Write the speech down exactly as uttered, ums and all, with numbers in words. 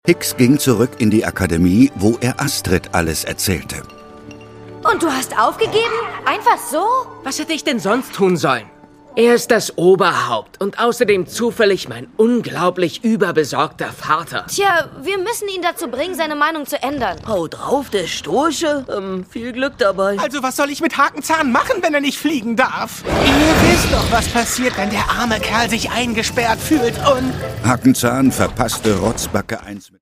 Hicks ging zurück in die Akademie, wo er Astrid alles erzählte. Und du hast aufgegeben? Einfach so? Was hätte ich denn sonst tun sollen? Er ist das Oberhaupt und außerdem zufällig mein unglaublich überbesorgter Vater. Tja, wir müssen ihn dazu bringen, seine Meinung zu ändern. Hau drauf, der Stoische. Ähm, viel Glück dabei. Also was soll ich mit Hakenzahn machen, wenn er nicht fliegen darf? Ihr wisst doch, was passiert, wenn der arme Kerl sich eingesperrt fühlt und... Hakenzahn verpasste Rotzbacke eins mit...